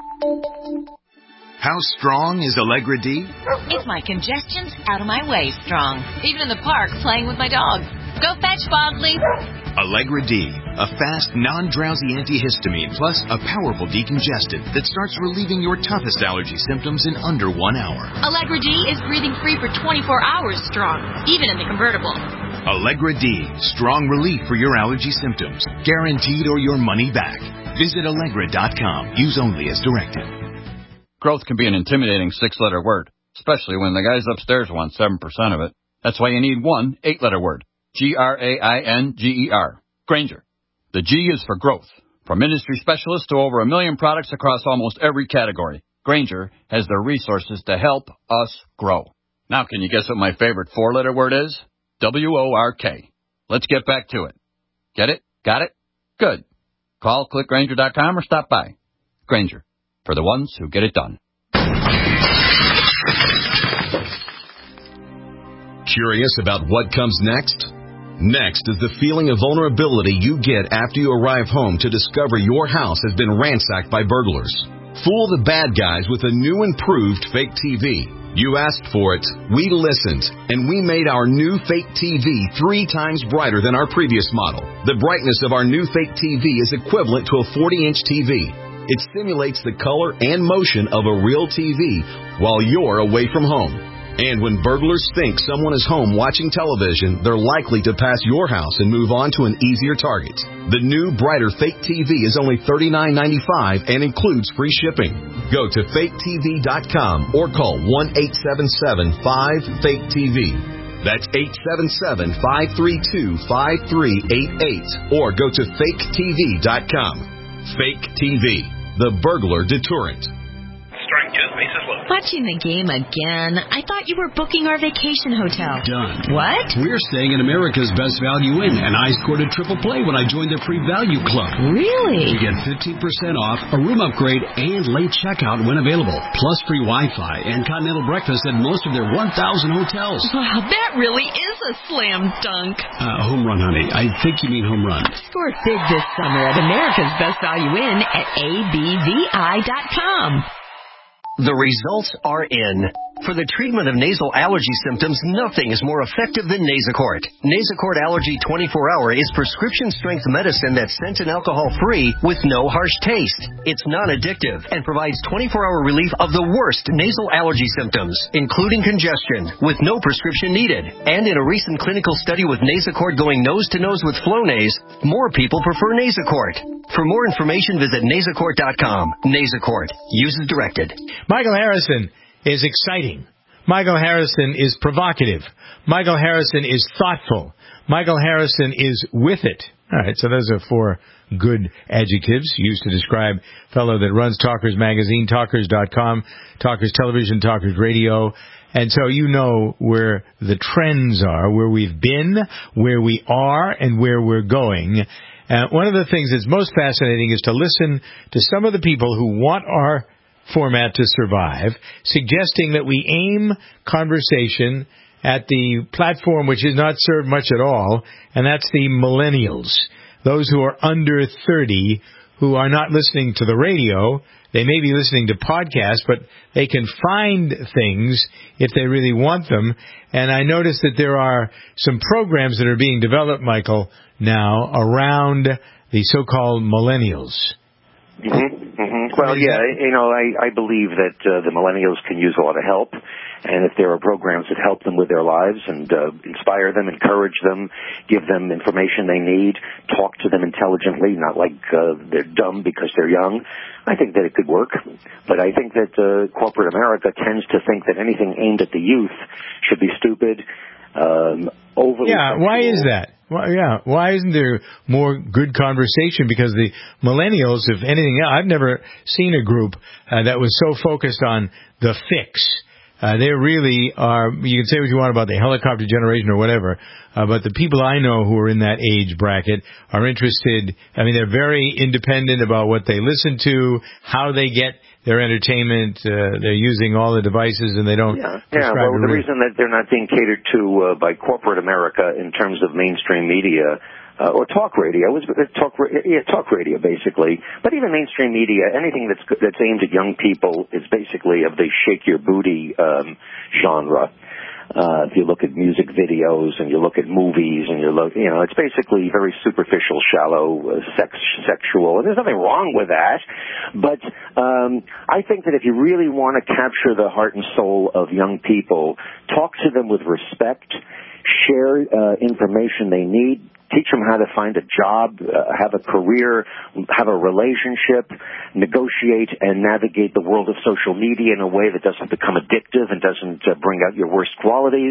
How strong is Allegra D? If my congestion's out of my way strong. Even in the park, playing with my dog. Go fetch, Bodley. Allegra D, a fast, non-drowsy antihistamine plus a powerful decongestant that starts relieving your toughest allergy symptoms in under one hour. Allegra D is breathing free for twenty-four hours strong, even in the convertible. Allegra D, strong relief for your allergy symptoms. Guaranteed or your money back. Visit Allegra dot com. Use only as directed. Growth can be an intimidating six-letter word, especially when the guys upstairs want seven percent of it. That's why you need one eight-letter word. G R A I N G E R. Grainger. The G is for growth. From industry specialists to over a million products across almost every category, Grainger has the resources to help us grow. Now can you guess what my favorite four-letter word is? W O R K. Let's get back to it. Get it? Got it? Good. Call click grainger dot com or stop by. Grainger. For the ones who get it done. Curious about what comes next? Next is the feeling of vulnerability you get after you arrive home to discover your house has been ransacked by burglars. Fool the bad guys with a new improved fake T V. You asked for it, we listened, and we made our new fake T V three times brighter than our previous model. The brightness of our new fake T V is equivalent to a forty-inch T V. It simulates the color and motion of a real T V while you're away from home. And when burglars think someone is home watching television, they're likely to pass your house and move on to an easier target. The new, brighter fake T V is only thirty-nine ninety-five and includes free shipping. Go to fake T V dot com or call one eight seven seven five fake T V. That's eight seven seven five three two five three eight eight or go to fake T V dot com. Fake T V, the burglar deterrent. Strike just misses low. Watching the game again. I thought you were booking our vacation hotel. Done. What? We're staying in America's Best Value Inn, and I scored a triple play when I joined their free value club. Really? You get fifteen percent off, a room upgrade, and late checkout when available, plus free Wi-Fi and continental breakfast at most of their one thousand hotels. Wow, that really is a slam dunk. Uh, home run, honey. I think you mean home run. Score big this summer at America's Best Value Inn at A B V I dot com. The results are in. For the treatment of nasal allergy symptoms, nothing is more effective than Nasacort. Nasacort Allergy twenty-four hour is prescription-strength medicine that's scent and alcohol-free with no harsh taste. It's non-addictive and provides twenty-four hour relief of the worst nasal allergy symptoms, including congestion, with no prescription needed. And in a recent clinical study with Nasacort going nose-to-nose with Flonase, more people prefer Nasacort. For more information, visit nasacort dot com. Nasacort. Use as directed. Michael Harrison is exciting. Michael Harrison is provocative. Michael Harrison is thoughtful. Michael Harrison is with it. All right, so those are four good adjectives used to describe a fellow that runs Talkers Magazine, talkers dot com, Talkers Television, Talkers Radio. And so you know where the trends are, where we've been, where we are, and where we're going. Uh, one of the things that's most fascinating is to listen to some of the people who want our format to survive, suggesting that we aim conversation at the platform which is not served much at all, and that's the millennials, those who are under thirty, who are not listening to the radio. They may be listening to podcasts, but they can find things if they really want them. And I noticed that there are some programs that are being developed, Michael, now around the so-called millennials. Mm-hmm, mm-hmm. Well, yeah, you know, I, I believe that uh, the millennials can use a lot of help, and if there are programs that help them with their lives and uh, inspire them, encourage them, give them information they need, talk to them intelligently, not like uh, they're dumb because they're young, I think that it could work. But I think that uh, corporate America tends to think that anything aimed at the youth should be stupid, um, overly Yeah, sexual. why is that? Well, yeah, why isn't there more good conversation? Because the millennials, if anything else, I've never seen a group uh, that was so focused on the fix. Uh, they really are, you can say what you want about the helicopter generation or whatever, uh, but the people I know who are in that age bracket are interested, I mean, they're very independent about what they listen to, how they get their entertainment, uh, they're using all the devices and they don't Yeah, yeah. prescribe Well, a the re- reason that they're not being catered to uh, by corporate America in terms of mainstream media uh, or talk radio is uh, talk ra- yeah, talk radio basically. But even mainstream media, anything that's that's aimed at young people is basically of the shake your booty um, genre. Uh, if you look at music videos and you look at movies and you look, you know, it's basically very superficial, shallow, uh, sex, sexual, and there's nothing wrong with that. But um, I think that if you really want to capture the heart and soul of young people, talk to them with respect, share uh, information they need, teach them how to find a job, uh, have a career, have a relationship, negotiate and navigate the world of social media in a way that doesn't become addictive and doesn't uh, bring out your worst qualities,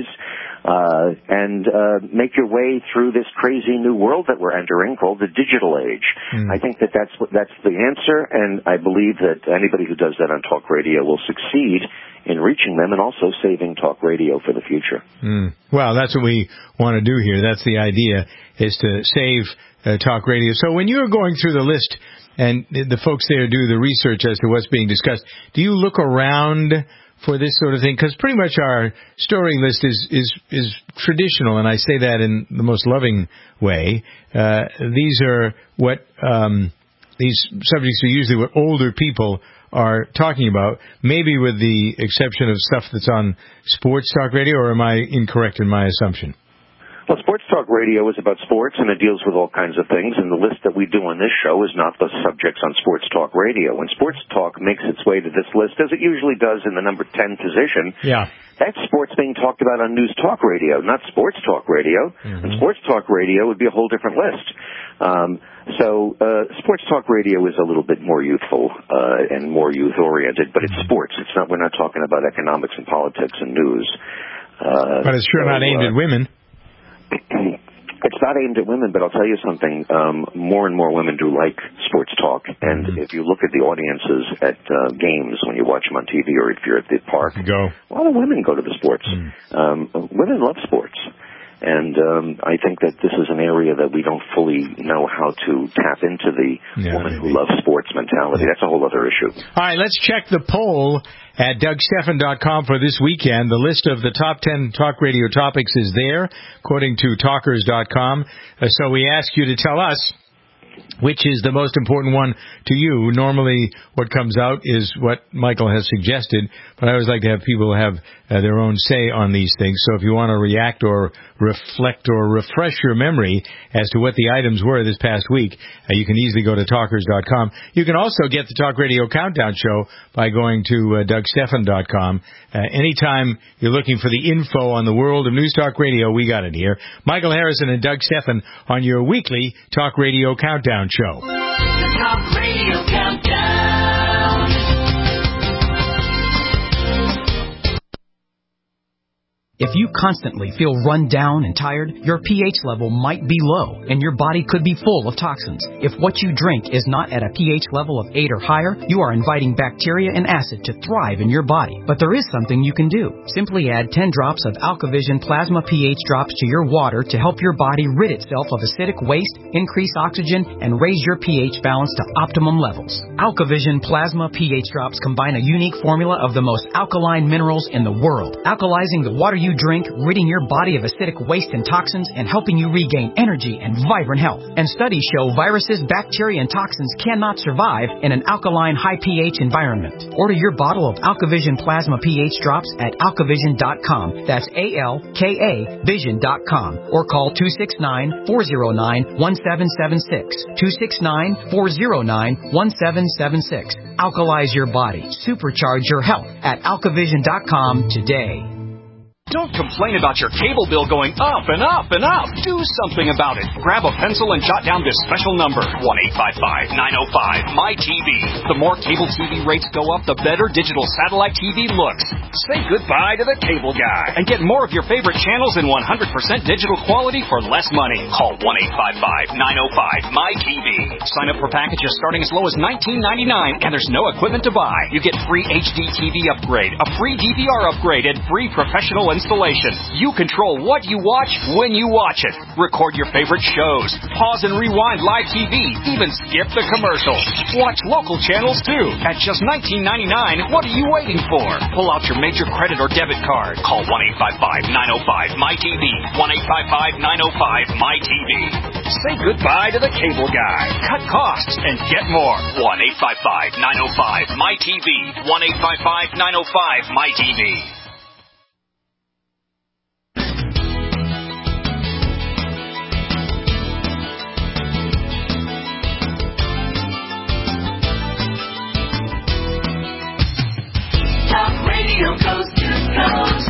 uh, and uh, make your way through this crazy new world that we're entering called the digital age. Mm. I think that that's, what, that's the answer, and I believe that anybody who does that on talk radio will succeed in reaching them and also saving talk radio for the future. Mm. Well, that's what we want to do here. That's the idea, is to save uh, talk radio. So when you're going through the list and the folks there do the research as to what's being discussed, do you look around for this sort of thing? Because pretty much our story list is, is, is traditional, and I say that in the most loving way. Uh, these are what, um, these subjects are usually what older people are talking about, maybe with the exception of stuff that's on sports talk radio, or am I incorrect in my assumption? Well, Sports Talk Radio is about sports, and it deals with all kinds of things, and the list that we do on this show is not the subjects on Sports Talk Radio. When Sports Talk makes its way to this list, as it usually does in the number ten position, yeah. that's sports being talked about on News Talk Radio, not Sports Talk Radio. Mm-hmm. And Sports Talk Radio would be a whole different list. Um, so uh, Sports Talk Radio is a little bit more youthful uh, and more youth-oriented, but it's sports. It's not. We're not talking about economics and politics and news. Uh, but it's sure so, not aimed uh, at women. It's not aimed at women, but I'll tell you something. Um, more and more women do like sports talk, and mm-hmm. if you look at the audiences at uh, games when you watch them on T V or if you're at the park, go. a lot of women go to the sports. Mm. Um, women love sports. And um, I think that this is an area that we don't fully know how to tap into the yeah, woman maybe. who loves sports mentality. That's a whole other issue. All right, let's check the poll at Doug Stephan dot com for this weekend. The list of the top ten talk radio topics is there, according to talkers dot com. Uh, so we ask you to tell us which is the most important one to you. Normally what comes out is what Michael has suggested, but I always like to have people have uh, their own say on these things. So if you want to react or reflect or refresh your memory as to what the items were this past week, uh, you can easily go to talkers dot com. You can also get the Talk Radio Countdown Show by going to uh, Doug Stephan dot com. Uh, anytime you're looking for the info on the world of News Talk Radio, we got it here. Michael Harrison and Doug Stephan on your weekly Talk Radio Countdown Show. The Talk Radio Countdown. If you constantly feel run down and tired, your pH level might be low, and your body could be full of toxins. If what you drink is not at a pH level of eight or higher, you are inviting bacteria and acid to thrive in your body. But there is something you can do. Simply add ten drops of AlkaVision Plasma pH drops to your water to help your body rid itself of acidic waste, increase oxygen, and raise your pH balance to optimum levels. AlkaVision Plasma pH drops combine a unique formula of the most alkaline minerals in the world, alkalizing the water you drink, ridding your body of acidic waste and toxins, and helping you regain energy and vibrant health. And studies show viruses, bacteria, and toxins cannot survive in an alkaline, high pH environment. Order your bottle of AlkaVision Plasma pH drops at alkavision dot com. That's A L K A vision dot com. Or call two six nine, four zero nine, one seven seven six. two six nine, four zero nine, one seven seven six. Alkalize your body. Supercharge your health at alkavision dot com today. Don't complain about your cable bill going up and up and up. Do something about it. Grab a pencil and jot down this special number, one eight five five, nine oh five, M Y T V. The more cable T V rates go up, the better digital satellite T V looks. Say goodbye to the cable guy and get more of your favorite channels in one hundred percent digital quality for less money. Call one eight five five, nine oh five, M Y T V. Sign up for packages starting as low as nineteen ninety-nine, and there's no equipment to buy. You get free H D T V upgrade, a free D V R upgrade, and free professional installation. You control what you watch when you watch it. Record your favorite shows. Pause and rewind live T V. Even skip the commercials. Watch local channels too. At just nineteen ninety-nine, what are you waiting for? Pull out your major credit or debit card. Call one eight five five, nine oh five, M Y T V. one eight five five, nine oh five, M Y T V. Say goodbye to the cable guy. Cut costs and get more. one eight five five, nine oh five, M Y T V. one eight five five, nine oh five, M Y T V. Radio coast to coast.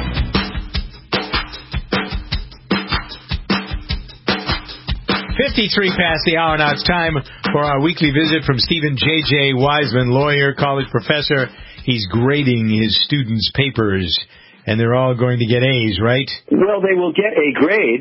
fifty-three past the hour. Now it's time for our weekly visit from Stephen J J Wiseman, lawyer, college professor. He's grading his students' papers, and they're all going to get A's, right? Well, they will get a grade.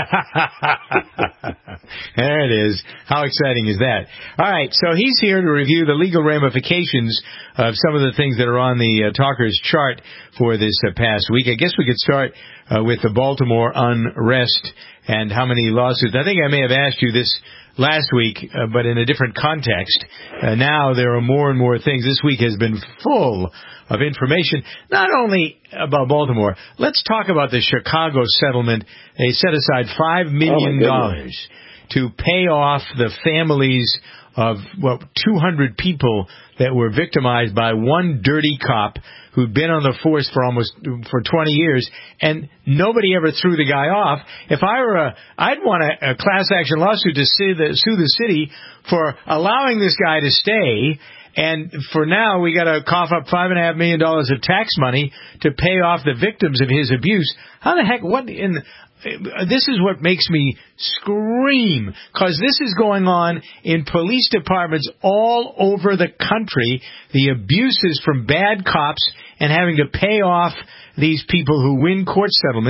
There it is. How exciting is that? All right, so he's here to review the legal ramifications of some of the things that are on the uh, Talkers chart for this uh, past week. I guess we could start uh, with the Baltimore unrest and how many lawsuits. I think I may have asked you this last week, uh, but in a different context. Uh, now there are more and more things. This week has been full of information, not only about Baltimore. Let's talk about the Chicago settlement. They set aside five million dollars oh to pay off the families of, well, two hundred people that were victimized by one dirty cop who'd been on the force for almost for twenty years, and nobody ever threw the guy off. If I were a, I'd want a, a class action lawsuit to sue the, sue the city for allowing this guy to stay. And for now, we got to cough up five and a half million dollars of tax money to pay off the victims of his abuse. How the heck? What in? This is what makes me scream, because this is going on in police departments all over the country. The abuses from bad cops and having to pay off these people who win court settlements.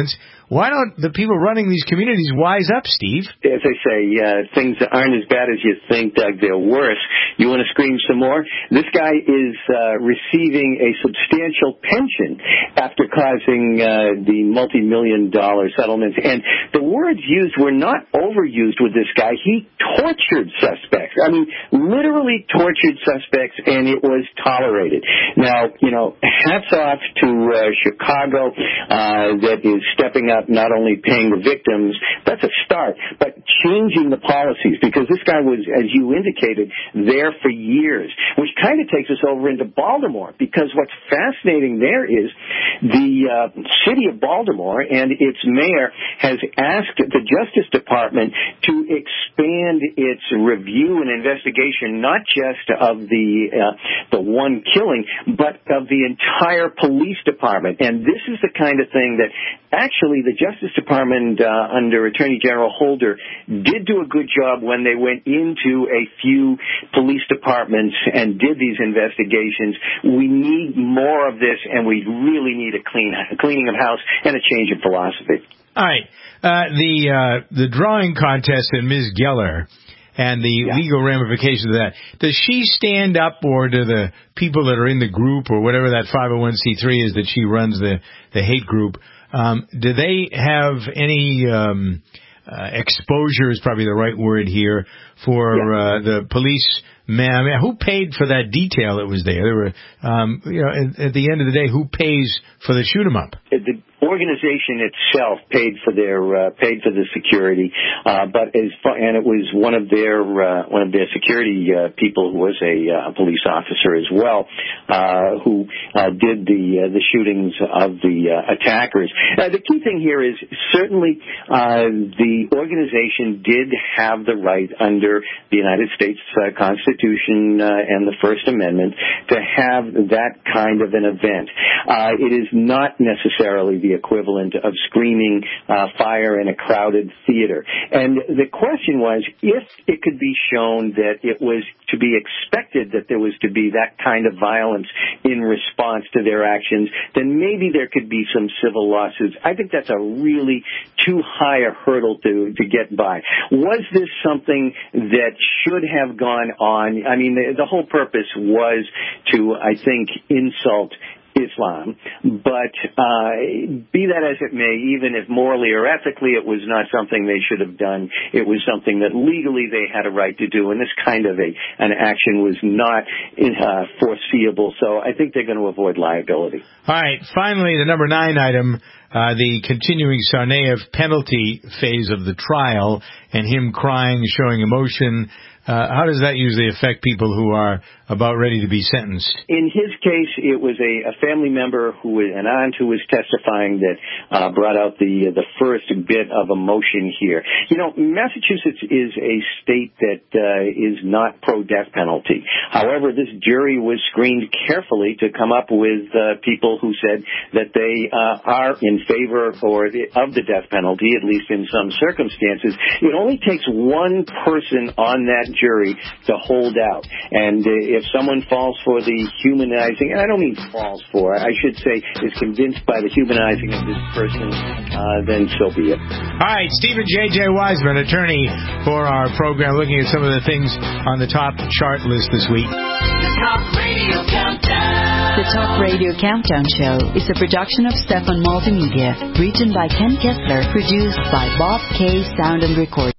why don't the people running these communities wise up, Steve? As I say, uh, things aren't as bad as you think, Doug. They're worse. You want to scream some more? This guy is uh, receiving a substantial pension after causing uh, the multi-million dollar settlements. And the words used were not overused with this guy. He tortured suspects. I mean, literally tortured suspects, and it was tolerated. Now, you know, hats off to uh, Chicago uh, that is stepping up, not only paying the victims, that's a start, but changing the policies, because this guy was, as you indicated, there for years, which kind of takes us over into Baltimore, because what's fascinating there is the uh, city of Baltimore and its mayor has asked the Justice Department to expand its review and investigation, not just of the uh, the one killing, but of the entire police department. And this is the kind of thing that actually the Justice Department uh, under Attorney General Holder did do a good job when they went into a few police departments and did these investigations. We need more of this, and we really need a clean a cleaning of house and a change in philosophy. All right. Uh, the uh, the drawing contest and Miz Geller and the yeah. legal ramifications of that. Does she stand up, or do the people that are in the group, or whatever that five oh one c three is that she runs, the, the hate group, um, do they have any um, uh, exposure, is probably the right word here, for yeah. uh, the police man? I mean, who paid for that detail that was there? There were, um, you know, at, at the end of the day, who pays for the shoot 'em up? The organization itself paid for their uh, paid for the security, uh, but as far, and it was one of their uh, one of their security uh, people who was a uh, police officer as well, uh, who uh, did the uh, the shootings of the uh, attackers. Uh, the key thing here is certainly uh, the organization did have the right under the United States uh, Constitution uh, and the First Amendment to have that kind of an event. Uh, it is not necessarily the equivalent of screaming uh, fire in a crowded theater. And the question was, if it could be shown that it was to be expected that there was to be that kind of violence in response to their actions, then maybe there could be some civil lawsuits. I think that's a really too high a hurdle to, to get by. Was this something that should have gone on? I mean, the, the whole purpose was to, I think, insult Islam, but uh, be that as it may, even if morally or ethically it was not something they should have done, it was something that legally they had a right to do, and this kind of a an action was not uh, foreseeable, so I think they're going to avoid liability. All right, finally, the number nine item, uh, the continuing Tsarnaev penalty phase of the trial, and him crying, showing emotion. Uh, how does that usually affect people who are about ready to be sentenced? In his case, it was a, a family member who was, an aunt who was testifying that uh, brought out the the first bit of emotion here. You know, Massachusetts is a state that uh, is not pro-death penalty. However, this jury was screened carefully to come up with uh, people who said that they uh, are in favor or the, of the death penalty, at least in some circumstances. It only takes one person on that jury to hold out. And uh, if someone falls for the humanizing, and I don't mean falls for, I should say is convinced by the humanizing of this person, uh, then so be it. All right, Stephen J J. Wiseman, attorney for our program, looking at some of the things on the top chart list this week. The Talk Radio Countdown. The Talk Radio Countdown Show is a production of Stefan Multimedia, written by Ken Kessler, produced by Bob K. Sound and Recording.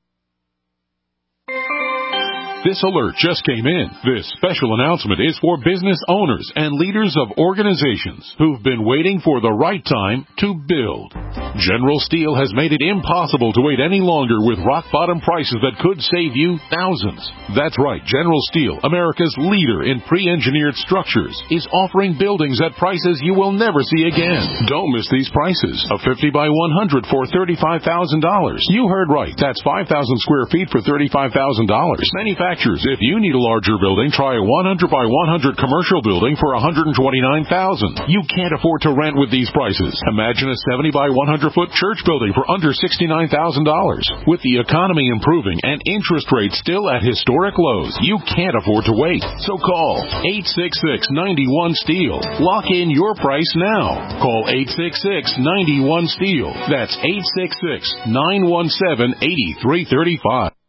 This alert just came in. This special announcement is for business owners and leaders of organizations who've been waiting for the right time to build. General Steel has made it impossible to wait any longer with rock-bottom prices that could save you thousands. That's right, General Steel, America's leader in pre-engineered structures, is offering buildings at prices you will never see again. Don't miss these prices. A fifty by one hundred for thirty-five thousand dollars. You heard right. That's five thousand square feet for thirty-five thousand dollars. Manufactured manufacturers. If you need a larger building, try a one hundred by one hundred commercial building for one hundred twenty-nine thousand dollars. You can't afford to rent with these prices. Imagine a seventy by one hundred foot church building for under sixty-nine thousand dollars. With the economy improving and interest rates still at historic lows, you can't afford to wait. So call eight six six, nine one, STEEL. Lock in your price now. Call eight six six, nine one, STEEL. That's eight six six, nine one seven, eight three three five.